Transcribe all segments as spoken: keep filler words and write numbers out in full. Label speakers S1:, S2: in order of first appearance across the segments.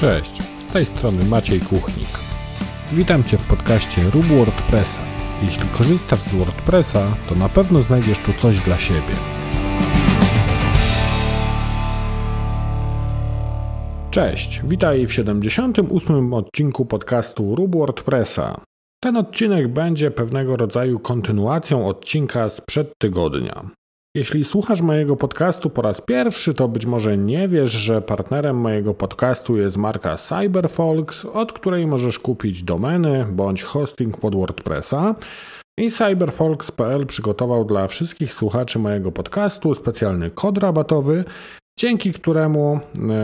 S1: Cześć, z tej strony Maciej Kuchnik. Witam Cię w podcaście Rób WordPressa. Jeśli korzystasz z WordPressa, to na pewno znajdziesz tu coś dla siebie. Cześć, witaj w siedemdziesiątym ósmym odcinku podcastu Rób WordPressa. Ten odcinek będzie pewnego rodzaju kontynuacją odcinka sprzed tygodnia. Jeśli słuchasz mojego podcastu po raz pierwszy, to być może nie wiesz, że partnerem mojego podcastu jest marka Cyberfolks, od której możesz kupić domeny bądź hosting pod WordPressa. I cyberfolks kropka p l przygotował dla wszystkich słuchaczy mojego podcastu specjalny kod rabatowy, dzięki któremu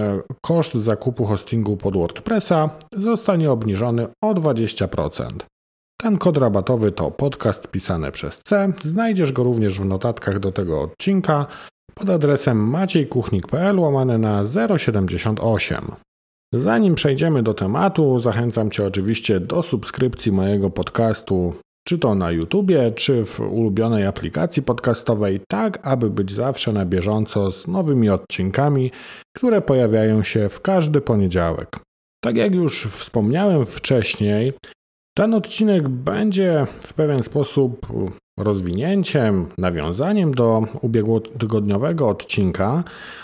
S1: koszt zakupu hostingu pod WordPressa zostanie obniżony o dwadzieścia procent. Ten kod rabatowy to podcast pisane przez C. Znajdziesz go również w notatkach do tego odcinka pod adresem maciejkuchnik kropka p l łamane na zero siedemdziesiąt osiem. Zanim przejdziemy do tematu, zachęcam Cię oczywiście do subskrypcji mojego podcastu, czy to na YouTubie, czy w ulubionej aplikacji podcastowej, tak aby być zawsze na bieżąco z nowymi odcinkami, które pojawiają się w każdy poniedziałek. Tak jak już wspomniałem wcześniej, ten odcinek będzie w pewien sposób rozwinięciem, nawiązaniem do ubiegłotygodniowego odcinka.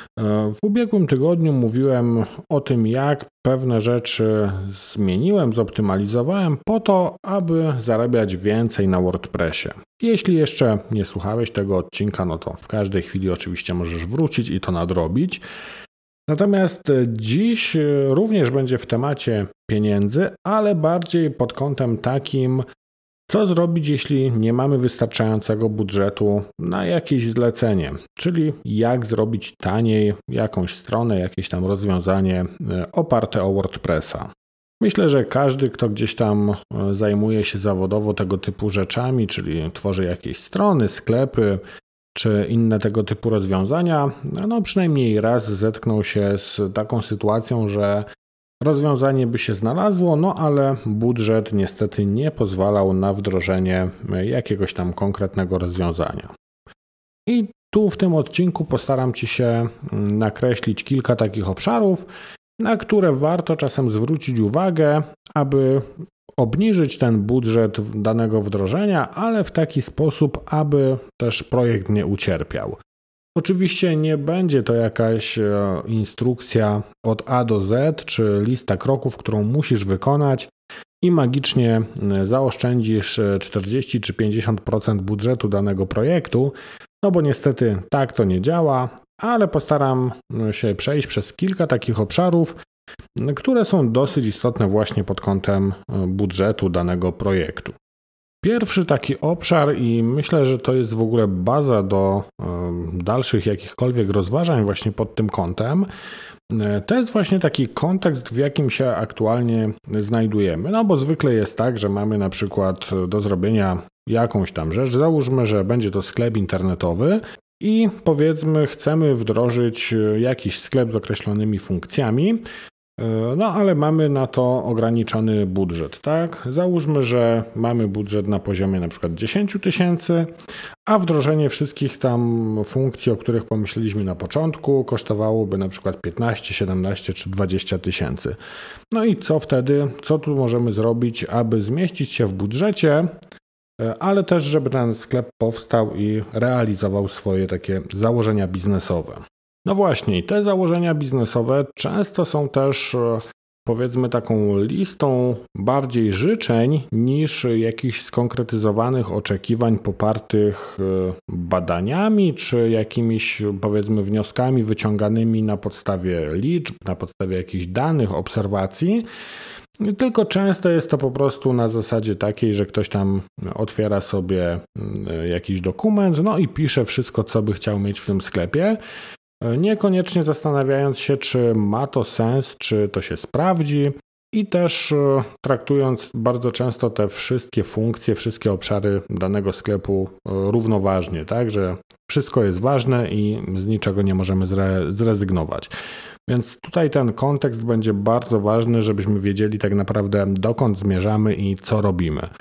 S1: W ubiegłym tygodniu mówiłem o tym, jak pewne rzeczy zmieniłem, zoptymalizowałem po to, aby zarabiać więcej na WordPressie. Jeśli jeszcze nie słuchałeś tego odcinka, no to w każdej chwili oczywiście możesz wrócić i to nadrobić. Natomiast dziś również będzie w temacie pieniędzy, ale bardziej pod kątem takim, co zrobić, jeśli nie mamy wystarczającego budżetu na jakieś zlecenie, czyli jak zrobić taniej jakąś stronę, jakieś tam rozwiązanie oparte o WordPressa. Myślę, że każdy, kto gdzieś tam zajmuje się zawodowo tego typu rzeczami, czyli tworzy jakieś strony, sklepy, czy inne tego typu rozwiązania, no przynajmniej raz zetknął się z taką sytuacją, że rozwiązanie by się znalazło, no ale budżet niestety nie pozwalał na wdrożenie jakiegoś tam konkretnego rozwiązania. I tu w tym odcinku postaram Ci się nakreślić kilka takich obszarów, na które warto czasem zwrócić uwagę, aby obniżyć ten budżet danego wdrożenia, ale w taki sposób, aby też projekt nie ucierpiał. Oczywiście nie będzie to jakaś instrukcja od A do Z, czy lista kroków, którą musisz wykonać i magicznie zaoszczędzisz czterdzieści czy pięćdziesiąt procent budżetu danego projektu, no bo niestety tak to nie działa, ale postaram się przejść przez kilka takich obszarów, które są dosyć istotne właśnie pod kątem budżetu danego projektu. Pierwszy taki obszar i myślę, że to jest w ogóle baza do dalszych jakichkolwiek rozważań właśnie pod tym kątem, to jest właśnie taki kontekst, w jakim się aktualnie znajdujemy. No bo zwykle jest tak, że mamy na przykład do zrobienia jakąś tam rzecz, załóżmy, że będzie to sklep internetowy i powiedzmy chcemy wdrożyć jakiś sklep z określonymi funkcjami, no ale mamy na to ograniczony budżet, tak? Załóżmy, że mamy budżet na poziomie na przykład dziesięć tysięcy, a wdrożenie wszystkich tam funkcji, o których pomyśleliśmy na początku, kosztowałoby na przykład piętnaście, siedemnaście czy dwadzieścia tysięcy. No i co wtedy? Co tu możemy zrobić, aby zmieścić się w budżecie, ale też żeby ten sklep powstał i realizował swoje takie założenia biznesowe? No właśnie, te założenia biznesowe często są też, powiedzmy, taką listą bardziej życzeń niż jakichś skonkretyzowanych oczekiwań popartych badaniami czy jakimiś, powiedzmy, wnioskami wyciąganymi na podstawie liczb, na podstawie jakichś danych, obserwacji. Tylko często jest to po prostu na zasadzie takiej, że ktoś tam otwiera sobie jakiś dokument, no i pisze wszystko, co by chciał mieć w tym sklepie, niekoniecznie zastanawiając się, czy ma to sens, czy to się sprawdzi i też traktując bardzo często te wszystkie funkcje, wszystkie obszary danego sklepu równoważnie, tak, że wszystko jest ważne i z niczego nie możemy zre- zrezygnować. Więc tutaj ten kontekst będzie bardzo ważny, żebyśmy wiedzieli tak naprawdę dokąd zmierzamy i co robimy.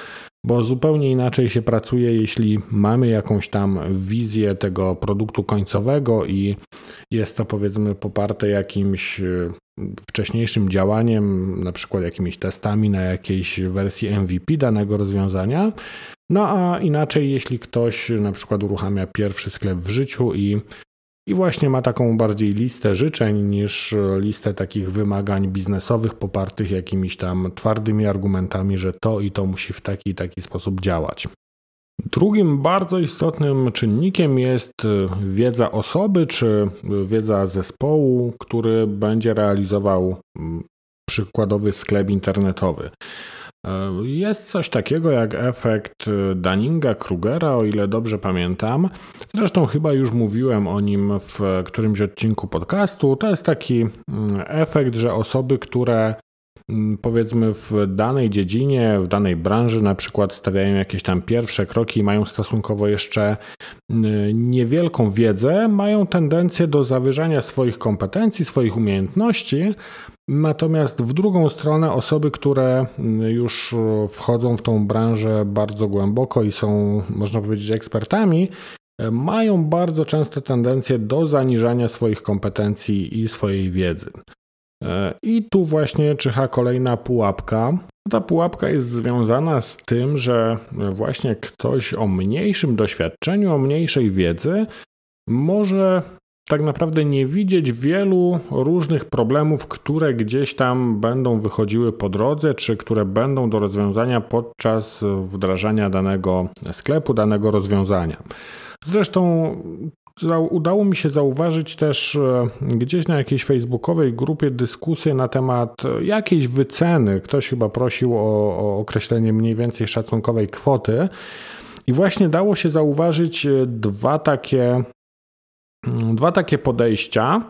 S1: bo zupełnie inaczej się pracuje, jeśli mamy jakąś tam wizję tego produktu końcowego i jest to powiedzmy poparte jakimś wcześniejszym działaniem, na przykład jakimiś testami na jakiejś wersji M V P danego rozwiązania. No a inaczej, jeśli ktoś na przykład uruchamia pierwszy sklep w życiu i, i właśnie ma taką bardziej listę życzeń niż listę takich wymagań biznesowych popartych jakimiś tam twardymi argumentami, że to i to musi w taki i taki sposób działać. Drugim bardzo istotnym czynnikiem jest wiedza osoby czy wiedza zespołu, który będzie realizował przykładowy sklep internetowy. Jest coś takiego jak efekt Dunninga-Krugera, o ile dobrze pamiętam. Zresztą chyba już mówiłem o nim w którymś odcinku podcastu. To jest taki efekt, że osoby, które powiedzmy w danej dziedzinie, w danej branży na przykład stawiają jakieś tam pierwsze kroki i mają stosunkowo jeszcze niewielką wiedzę, mają tendencję do zawyżania swoich kompetencji, swoich umiejętności, natomiast w drugą stronę osoby, które już wchodzą w tą branżę bardzo głęboko i są, można powiedzieć, ekspertami, mają bardzo często tendencję do zaniżania swoich kompetencji i swojej wiedzy. I tu właśnie czyha kolejna pułapka. Ta pułapka jest związana z tym, że właśnie ktoś o mniejszym doświadczeniu, o mniejszej wiedzy może tak naprawdę nie widzieć wielu różnych problemów, które gdzieś tam będą wychodziły po drodze, czy które będą do rozwiązania podczas wdrażania danego sklepu, danego rozwiązania. Zresztą udało mi się zauważyć też gdzieś na jakiejś facebookowej grupie dyskusję na temat jakiejś wyceny. Ktoś chyba prosił o, o określenie mniej więcej szacunkowej kwoty i właśnie dało się zauważyć dwa takie, dwa takie podejścia.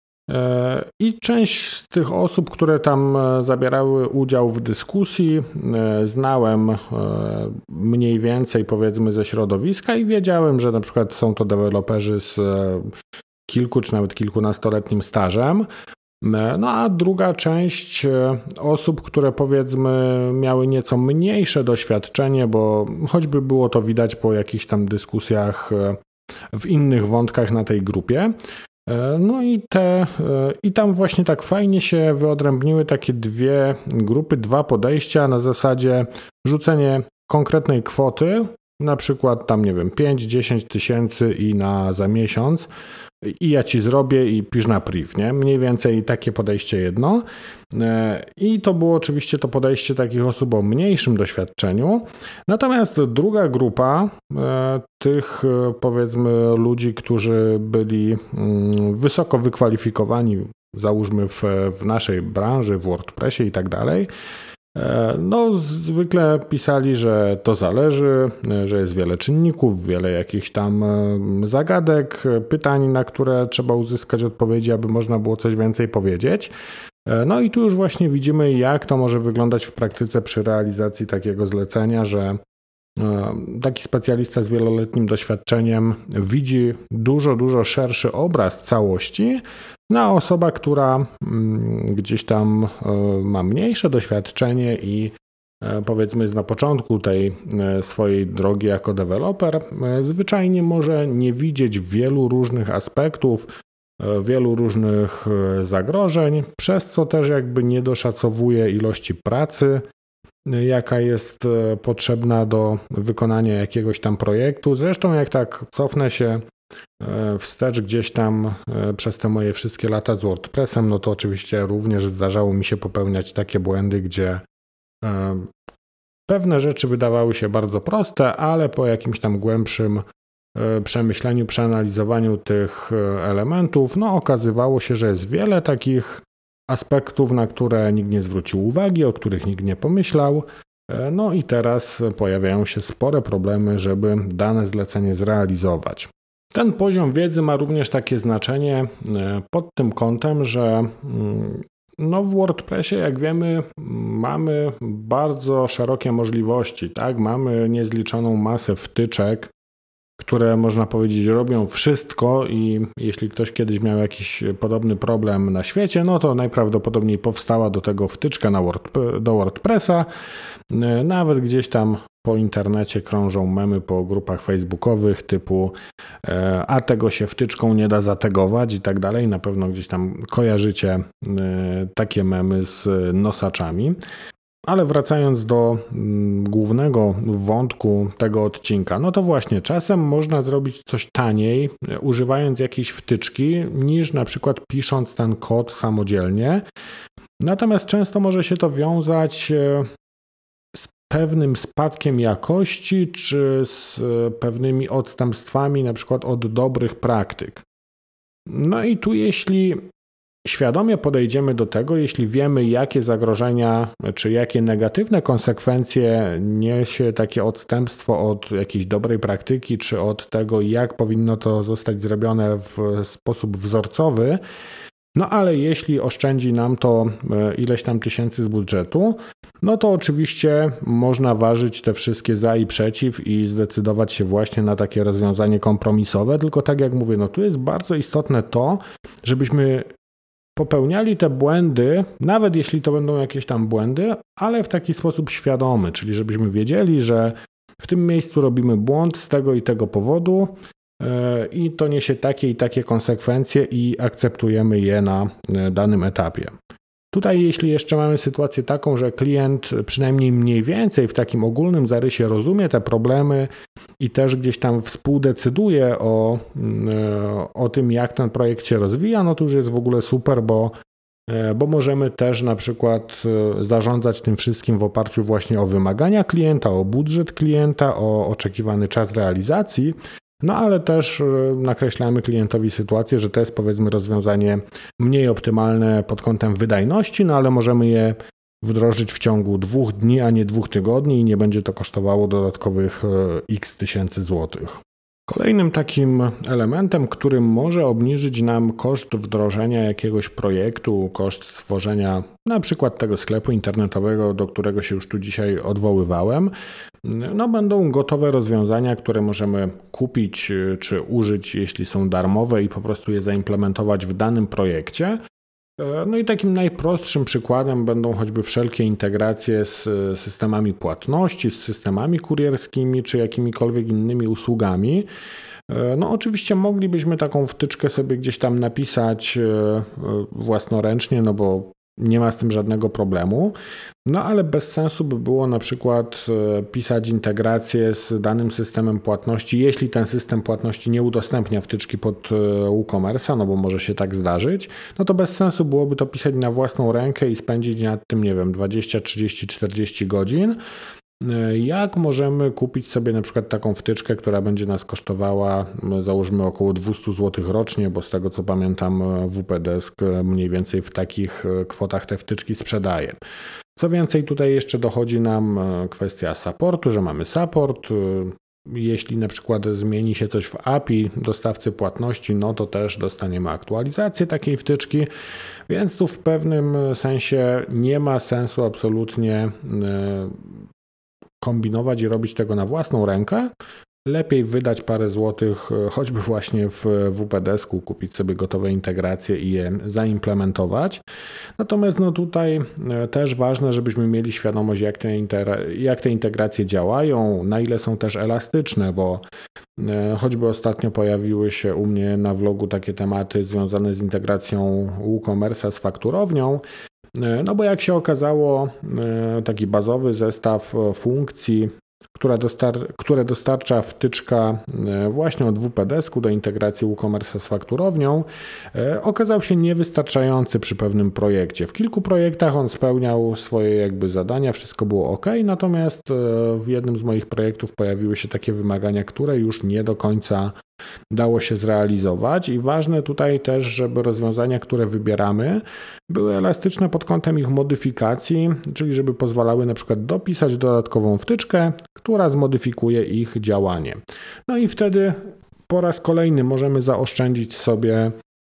S1: I część z tych osób, które tam zabierały udział w dyskusji, znałem mniej więcej powiedzmy ze środowiska i wiedziałem, że na przykład są to deweloperzy z kilku czy nawet kilkunastoletnim stażem. No a druga część osób, które powiedzmy miały nieco mniejsze doświadczenie, bo choćby było to widać po jakichś tam dyskusjach w innych wątkach na tej grupie. No i, te, i tam właśnie tak fajnie się wyodrębniły takie dwie grupy, dwa podejścia na zasadzie rzucenie konkretnej kwoty, na przykład tam nie wiem pięć dziesięć tysięcy i na za miesiąc i ja ci zrobię i pisz na priv, nie? Mniej więcej takie podejście jedno. I to było oczywiście to podejście takich osób o mniejszym doświadczeniu. Natomiast druga grupa tych powiedzmy ludzi, którzy byli wysoko wykwalifikowani, załóżmy w, w naszej branży, w WordPressie i tak dalej, no zwykle pisali, że to zależy, że jest wiele czynników, wiele jakichś tam zagadek, pytań, na które trzeba uzyskać odpowiedzi, aby można było coś więcej powiedzieć. No i tu już właśnie widzimy, jak to może wyglądać w praktyce przy realizacji takiego zlecenia, że taki specjalista z wieloletnim doświadczeniem widzi dużo, dużo szerszy obraz całości, a osoba, która gdzieś tam ma mniejsze doświadczenie i powiedzmy jest na początku tej swojej drogi jako deweloper, zwyczajnie może nie widzieć wielu różnych aspektów, wielu różnych zagrożeń, przez co też jakby nie doszacowuje ilości pracy, jaka jest potrzebna do wykonania jakiegoś tam projektu. Zresztą jak tak cofnę się wstecz gdzieś tam przez te moje wszystkie lata z WordPressem, no to oczywiście również zdarzało mi się popełniać takie błędy, gdzie pewne rzeczy wydawały się bardzo proste, ale po jakimś tam głębszym przemyśleniu, przeanalizowaniu tych elementów, no okazywało się, że jest wiele takich aspektów, na które nikt nie zwrócił uwagi, o których nikt nie pomyślał. No i teraz pojawiają się spore problemy, żeby dane zlecenie zrealizować. Ten poziom wiedzy ma również takie znaczenie pod tym kątem, że no w WordPressie, jak wiemy, mamy bardzo szerokie możliwości, tak? Mamy niezliczoną masę wtyczek, które można powiedzieć robią wszystko i jeśli ktoś kiedyś miał jakiś podobny problem na świecie, no to najprawdopodobniej powstała do tego wtyczka na Word, do WordPressa. Nawet gdzieś tam po internecie krążą memy po grupach facebookowych typu a tego się wtyczką nie da zategować i tak dalej. Na pewno gdzieś tam kojarzycie takie memy z nosaczami. Ale wracając do głównego wątku tego odcinka, no to właśnie czasem można zrobić coś taniej, używając jakiejś wtyczki, niż na przykład pisząc ten kod samodzielnie. Natomiast często może się to wiązać z pewnym spadkiem jakości, czy z pewnymi odstępstwami na przykład od dobrych praktyk. No i tu jeśli świadomie podejdziemy do tego, jeśli wiemy, jakie zagrożenia czy jakie negatywne konsekwencje niesie takie odstępstwo od jakiejś dobrej praktyki, czy od tego, jak powinno to zostać zrobione w sposób wzorcowy, no ale jeśli oszczędzi nam to ileś tam tysięcy z budżetu, no to oczywiście można ważyć te wszystkie za i przeciw i zdecydować się właśnie na takie rozwiązanie kompromisowe, tylko tak jak mówię, no tu jest bardzo istotne to, żebyśmy popełniali te błędy, nawet jeśli to będą jakieś tam błędy, ale w taki sposób świadomy, czyli żebyśmy wiedzieli, że w tym miejscu robimy błąd z tego i tego powodu yy, i to niesie takie i takie konsekwencje i akceptujemy je na danym etapie. Tutaj jeśli jeszcze mamy sytuację taką, że klient przynajmniej mniej więcej w takim ogólnym zarysie rozumie te problemy i też gdzieś tam współdecyduje o, o tym, jak ten projekt się rozwija, no to już jest w ogóle super, bo, bo możemy też na przykład zarządzać tym wszystkim w oparciu właśnie o wymagania klienta, o budżet klienta, o oczekiwany czas realizacji. No ale też nakreślamy klientowi sytuację, że to jest powiedzmy rozwiązanie mniej optymalne pod kątem wydajności, no ale możemy je wdrożyć w ciągu dwóch dni, a nie dwóch tygodni i nie będzie to kosztowało dodatkowych x tysięcy złotych. Kolejnym takim elementem, który może obniżyć nam koszt wdrożenia jakiegoś projektu, koszt stworzenia na przykład tego sklepu internetowego, do którego się już tu dzisiaj odwoływałem, no będą gotowe rozwiązania, które możemy kupić czy użyć, jeśli są darmowe i po prostu je zaimplementować w danym projekcie. No i takim najprostszym przykładem będą choćby wszelkie integracje z systemami płatności, z systemami kurierskimi czy jakimikolwiek innymi usługami. No oczywiście moglibyśmy taką wtyczkę sobie gdzieś tam napisać własnoręcznie, no bo nie ma z tym żadnego problemu. No ale bez sensu by było na przykład pisać integrację z danym systemem płatności, jeśli ten system płatności nie udostępnia wtyczki pod WooCommerce'a, no bo może się tak zdarzyć, no to bez sensu byłoby to pisać na własną rękę i spędzić nad tym, nie wiem, dwadzieścia, trzydzieści, czterdzieści godzin. Jak możemy kupić sobie na przykład taką wtyczkę, która będzie nas kosztowała, załóżmy około dwieście złotych rocznie, bo z tego co pamiętam W P Desk mniej więcej w takich kwotach te wtyczki sprzedaje. Co więcej, tutaj jeszcze dochodzi nam kwestia supportu, że mamy support. Jeśli na przykład zmieni się coś w A P I dostawcy płatności, no to też dostaniemy aktualizację takiej wtyczki, więc tu w pewnym sensie nie ma sensu absolutnie kombinować i robić tego na własną rękę. Lepiej wydać parę złotych, choćby właśnie w W P Desku, kupić sobie gotowe integracje i je zaimplementować. Natomiast no tutaj też ważne, żebyśmy mieli świadomość, jak te, inter- jak te integracje działają, na ile są też elastyczne, bo choćby ostatnio pojawiły się u mnie na vlogu takie tematy związane z integracją WooCommerce'a z fakturownią. No bo jak się okazało, taki bazowy zestaw funkcji, która dostar- które dostarcza wtyczka właśnie od W P Desku do integracji WooCommerce'a z fakturownią, okazał się niewystarczający przy pewnym projekcie. W kilku projektach on spełniał swoje jakby zadania, wszystko było ok, natomiast w jednym z moich projektów pojawiły się takie wymagania, które już nie do końca dało się zrealizować i ważne tutaj też, żeby rozwiązania, które wybieramy, były elastyczne pod kątem ich modyfikacji, czyli żeby pozwalały na przykład dopisać dodatkową wtyczkę, która zmodyfikuje ich działanie. No i wtedy po raz kolejny możemy zaoszczędzić sobie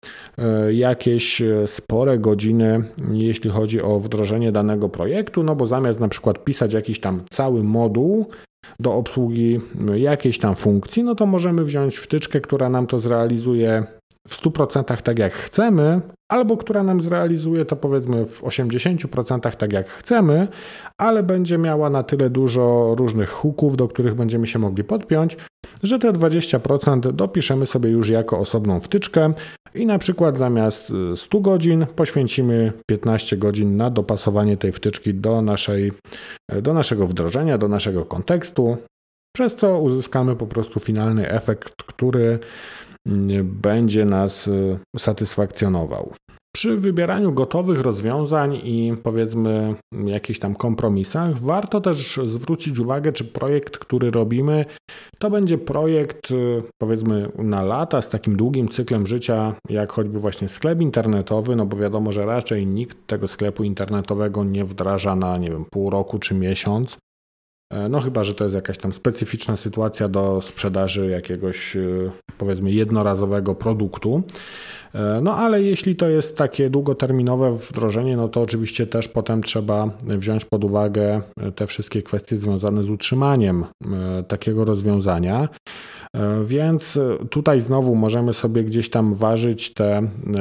S1: jakieś spore godziny, jeśli chodzi o wdrożenie danego projektu, no bo zamiast na przykład pisać jakiś tam cały moduł do obsługi jakiejś tam funkcji, no to możemy wziąć wtyczkę, która nam to zrealizuje w stu procentach tak jak chcemy, albo która nam zrealizuje to powiedzmy w osiemdziesięciu procentach tak jak chcemy, ale będzie miała na tyle dużo różnych hooków, do których będziemy się mogli podpiąć, że te dwadzieścia procent dopiszemy sobie już jako osobną wtyczkę i na przykład zamiast stu godzin poświęcimy piętnaście godzin na dopasowanie tej wtyczki do, naszej, do naszego wdrożenia, do naszego kontekstu, przez co uzyskamy po prostu finalny efekt, który będzie nas satysfakcjonował. Przy wybieraniu gotowych rozwiązań i powiedzmy jakichś tam kompromisach warto też zwrócić uwagę, czy projekt, który robimy, to będzie projekt powiedzmy na lata z takim długim cyklem życia, jak choćby właśnie sklep internetowy, no bo wiadomo, że raczej nikt tego sklepu internetowego nie wdraża na, nie wiem, pół roku czy miesiąc. No chyba, że to jest jakaś tam specyficzna sytuacja do sprzedaży jakiegoś powiedzmy jednorazowego produktu. No ale jeśli to jest takie długoterminowe wdrożenie, no to oczywiście też potem trzeba wziąć pod uwagę te wszystkie kwestie związane z utrzymaniem takiego rozwiązania. Więc tutaj znowu możemy sobie gdzieś tam ważyć te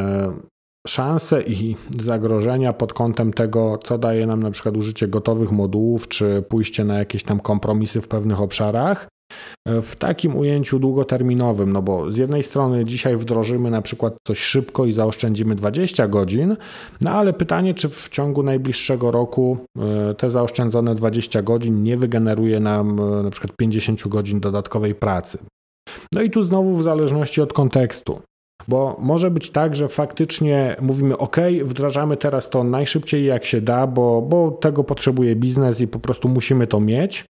S1: szanse i zagrożenia pod kątem tego, co daje nam na przykład użycie gotowych modułów, czy pójście na jakieś tam kompromisy w pewnych obszarach. W takim ujęciu długoterminowym, no bo z jednej strony dzisiaj wdrożymy na przykład coś szybko i zaoszczędzimy dwadzieścia godzin, no ale pytanie, czy w ciągu najbliższego roku te zaoszczędzone dwadzieścia godzin nie wygeneruje nam na przykład pięćdziesiąt godzin dodatkowej pracy. No i tu znowu w zależności od kontekstu. Bo może być tak, że faktycznie mówimy ok, wdrażamy teraz to najszybciej jak się da, bo, bo tego potrzebuje biznes i po prostu musimy to mieć,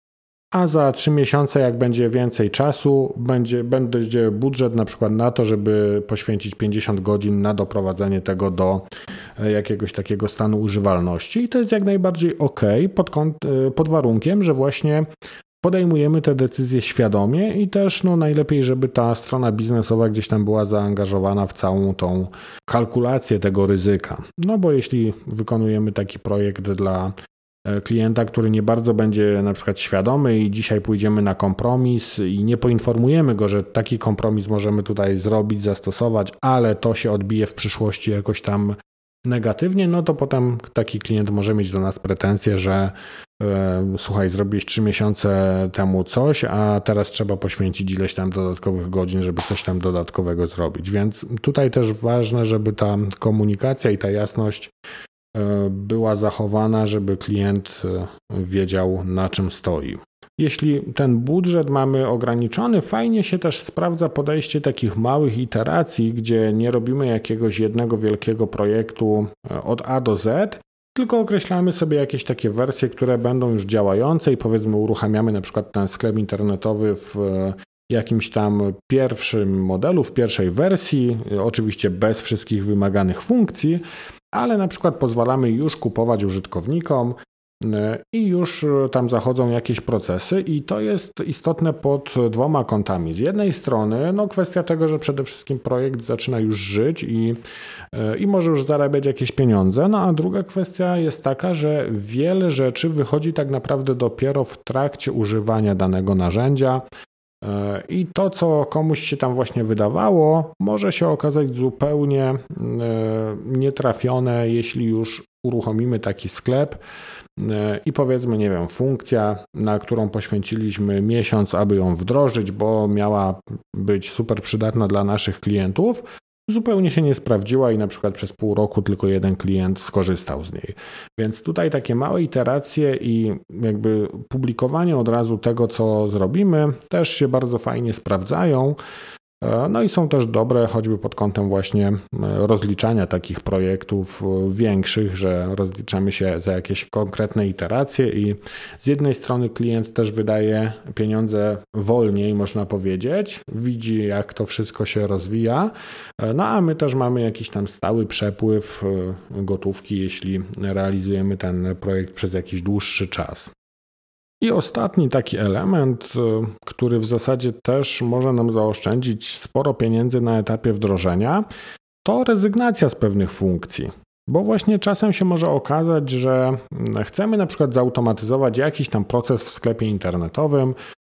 S1: a za trzy miesiące jak będzie więcej czasu, będzie, będzie budżet na przykład na to, żeby poświęcić pięćdziesiąt godzin na doprowadzenie tego do jakiegoś takiego stanu używalności i to jest jak najbardziej ok pod, kąt, pod warunkiem, że właśnie podejmujemy te decyzje świadomie i też no, najlepiej, żeby ta strona biznesowa gdzieś tam była zaangażowana w całą tą kalkulację tego ryzyka. No bo jeśli wykonujemy taki projekt dla klienta, który nie bardzo będzie na przykład świadomy i dzisiaj pójdziemy na kompromis i nie poinformujemy go, że taki kompromis możemy tutaj zrobić, zastosować, ale to się odbije w przyszłości jakoś tam negatywnie, no to potem taki klient może mieć do nas pretensje, że e, słuchaj, zrobiłeś trzy miesiące temu coś, a teraz trzeba poświęcić ileś tam dodatkowych godzin, żeby coś tam dodatkowego zrobić. Więc tutaj też ważne, żeby ta komunikacja i ta jasność e, była zachowana, żeby klient e, wiedział, na czym stoi. Jeśli ten budżet mamy ograniczony, fajnie się też sprawdza podejście takich małych iteracji, gdzie nie robimy jakiegoś jednego wielkiego projektu od A do Z, tylko określamy sobie jakieś takie wersje, które będą już działające i powiedzmy uruchamiamy na przykład ten sklep internetowy w jakimś tam pierwszym modelu, w pierwszej wersji, oczywiście bez wszystkich wymaganych funkcji, ale na przykład pozwalamy już kupować użytkownikom i już tam zachodzą jakieś procesy i to jest istotne pod dwoma kątami. Z jednej strony no kwestia tego, że przede wszystkim projekt zaczyna już żyć i, i może już zarabiać jakieś pieniądze, no a druga kwestia jest taka, że wiele rzeczy wychodzi tak naprawdę dopiero w trakcie używania danego narzędzia i to, co komuś się tam właśnie wydawało, może się okazać zupełnie nietrafione, jeśli już uruchomimy taki sklep i powiedzmy, nie wiem, funkcja, na którą poświęciliśmy miesiąc, aby ją wdrożyć, bo miała być super przydatna dla naszych klientów, zupełnie się nie sprawdziła i na przykład przez pół roku tylko jeden klient skorzystał z niej. Więc tutaj takie małe iteracje i jakby publikowanie od razu tego, co zrobimy, też się bardzo fajnie sprawdzają. No i są też dobre choćby pod kątem właśnie rozliczania takich projektów większych, że rozliczamy się za jakieś konkretne iteracje i z jednej strony klient też wydaje pieniądze wolniej, można powiedzieć, widzi jak to wszystko się rozwija, no a my też mamy jakiś tam stały przepływ gotówki, jeśli realizujemy ten projekt przez jakiś dłuższy czas. I ostatni taki element, który w zasadzie też może nam zaoszczędzić sporo pieniędzy na etapie wdrożenia, to rezygnacja z pewnych funkcji. Bo właśnie czasem się może okazać, że chcemy na przykład zautomatyzować jakiś tam proces w sklepie internetowym,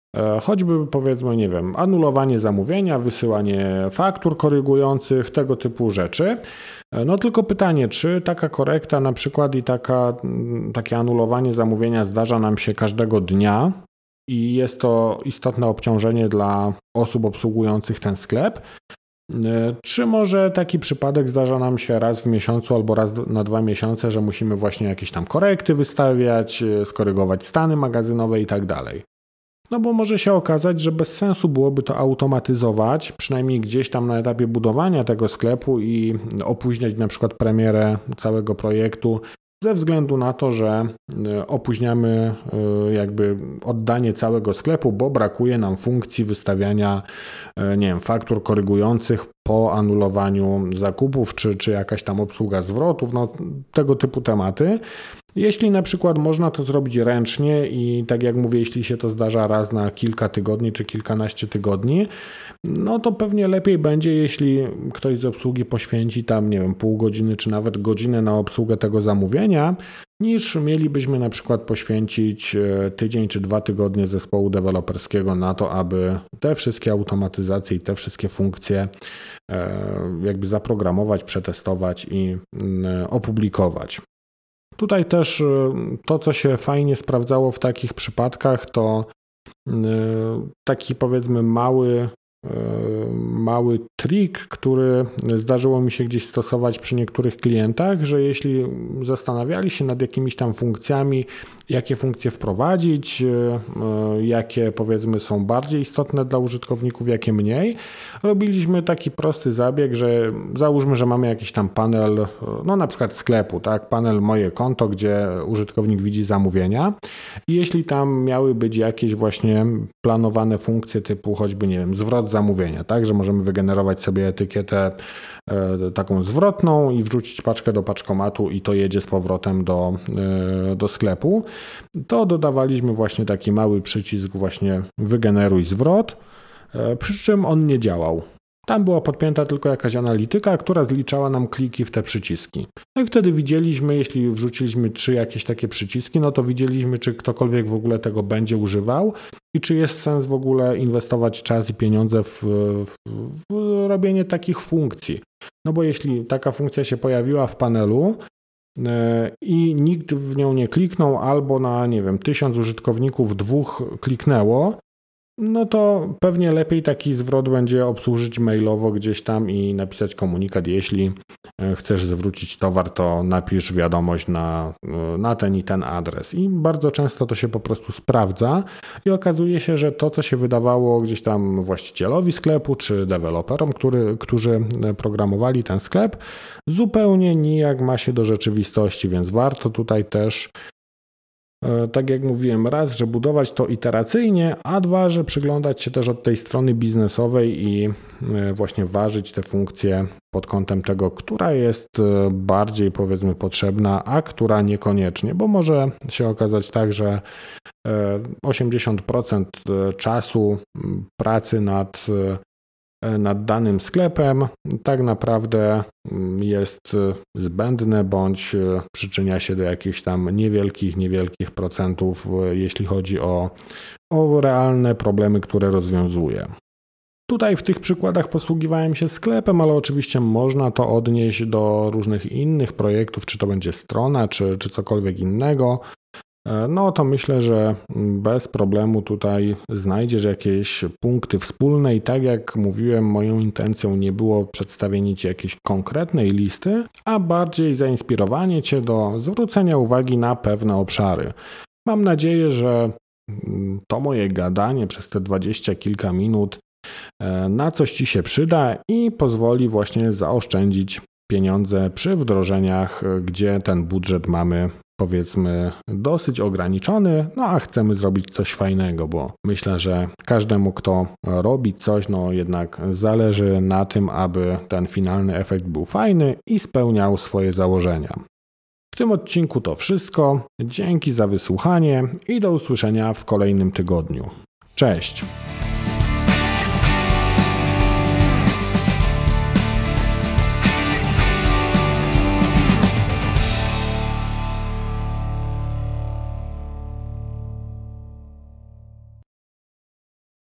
S1: Choćby powiedzmy, nie wiem, anulowanie zamówienia, wysyłanie faktur korygujących, tego typu rzeczy. No tylko pytanie, czy taka korekta na przykład i taka, takie anulowanie zamówienia zdarza nam się każdego dnia i jest to istotne obciążenie dla osób obsługujących ten sklep, czy może taki przypadek zdarza nam się raz w miesiącu albo raz na dwa miesiące, że musimy właśnie jakieś tam korekty wystawiać, skorygować stany magazynowe i tak dalej. No bo może się okazać, że bez sensu byłoby to automatyzować, przynajmniej gdzieś tam na etapie budowania tego sklepu i opóźniać na przykład premierę całego projektu ze względu na to, że opóźniamy jakby oddanie całego sklepu, bo brakuje nam funkcji wystawiania, nie wiem, faktur korygujących po anulowaniu zakupów, czy, czy jakaś tam obsługa zwrotów, no tego typu tematy. Jeśli na przykład można to zrobić ręcznie i tak jak mówię, jeśli się to zdarza raz na kilka tygodni czy kilkanaście tygodni, no to pewnie lepiej będzie, jeśli ktoś z obsługi poświęci tam, nie wiem, pół godziny czy nawet godzinę na obsługę tego zamówienia, niż mielibyśmy na przykład poświęcić tydzień czy dwa tygodnie zespołu deweloperskiego na to, aby te wszystkie automatyzacje i te wszystkie funkcje jakby zaprogramować, przetestować i opublikować. Tutaj też to, co się fajnie sprawdzało w takich przypadkach, to taki powiedzmy mały, mały trik, który zdarzyło mi się gdzieś stosować przy niektórych klientach, że jeśli zastanawiali się nad jakimiś tam funkcjami, jakie funkcje wprowadzić, jakie powiedzmy są bardziej istotne dla użytkowników, jakie mniej, robiliśmy taki prosty zabieg, że załóżmy, że mamy jakiś tam panel, no na przykład sklepu, tak, panel moje konto, gdzie użytkownik widzi zamówienia i jeśli tam miały być jakieś właśnie planowane funkcje typu choćby, nie wiem, zwrot zamówienia, tak, że możemy wygenerować sobie etykietę e, taką zwrotną i wrzucić paczkę do paczkomatu i to jedzie z powrotem do, e, do sklepu, to dodawaliśmy właśnie taki mały przycisk właśnie wygeneruj zwrot, e, przy czym on nie działał. Tam była podpięta tylko jakaś analityka, która zliczała nam kliki w te przyciski. No i wtedy widzieliśmy, jeśli wrzuciliśmy trzy jakieś takie przyciski, no to widzieliśmy, czy ktokolwiek w ogóle tego będzie używał i czy jest sens w ogóle inwestować czas i pieniądze w, w, w robienie takich funkcji. No bo jeśli taka funkcja się pojawiła w panelu yy, i nikt w nią nie kliknął, albo na, nie wiem, tysiąc użytkowników dwóch kliknęło, no to pewnie lepiej taki zwrot będzie obsłużyć mailowo gdzieś tam i napisać komunikat, jeśli chcesz zwrócić towar, to napisz wiadomość na, na ten i ten adres. I bardzo często to się po prostu sprawdza i okazuje się, że to, co się wydawało gdzieś tam właścicielowi sklepu czy deweloperom, który, którzy programowali ten sklep, zupełnie nijak ma się do rzeczywistości, więc warto tutaj też, tak jak mówiłem, raz, że budować to iteracyjnie, a dwa, że przyglądać się też od tej strony biznesowej i właśnie ważyć te funkcje pod kątem tego, która jest bardziej powiedzmy potrzebna, a która niekoniecznie, bo może się okazać tak, że osiemdziesiąt procent czasu pracy nad nad danym sklepem tak naprawdę jest zbędne bądź przyczynia się do jakichś tam niewielkich, niewielkich procentów, jeśli chodzi o, o realne problemy, które rozwiązuje. Tutaj w tych przykładach posługiwałem się sklepem, ale oczywiście można to odnieść do różnych innych projektów, czy to będzie strona, czy, czy cokolwiek innego. No to myślę, że bez problemu tutaj znajdziesz jakieś punkty wspólne i tak jak mówiłem, moją intencją nie było przedstawienie Ci jakiejś konkretnej listy, a bardziej zainspirowanie Cię do zwrócenia uwagi na pewne obszary. Mam nadzieję, że to moje gadanie przez te dwadzieścia kilka minut na coś Ci się przyda i pozwoli właśnie zaoszczędzić pieniądze przy wdrożeniach, gdzie ten budżet mamy powiedzmy dosyć ograniczony, no a chcemy zrobić coś fajnego, bo myślę, że każdemu, kto robi coś, no jednak zależy na tym, aby ten finalny efekt był fajny i spełniał swoje założenia. W tym odcinku to wszystko. Dzięki za wysłuchanie i do usłyszenia w kolejnym tygodniu. Cześć!